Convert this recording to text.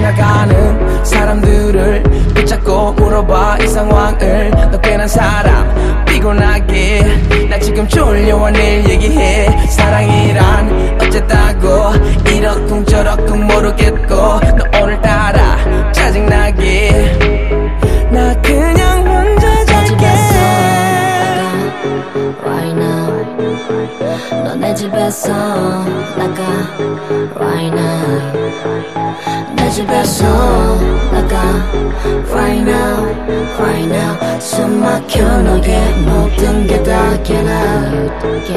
지나가는 사람들을 붙잡고 물어봐 이 상황을. 너 괜한 사람 피곤하게 나 지금 졸려와 내일 얘기해. 사랑이란 어쨌다고 이러쿵저러쿵 모르겠고 너 오늘따라 짜증나게 나 그냥 혼자 잘게. Right now 너 내 집에서 나가 Right now 내 집에서 나가 Right now Right now 숨 막혀 너의 모든 게 다 get out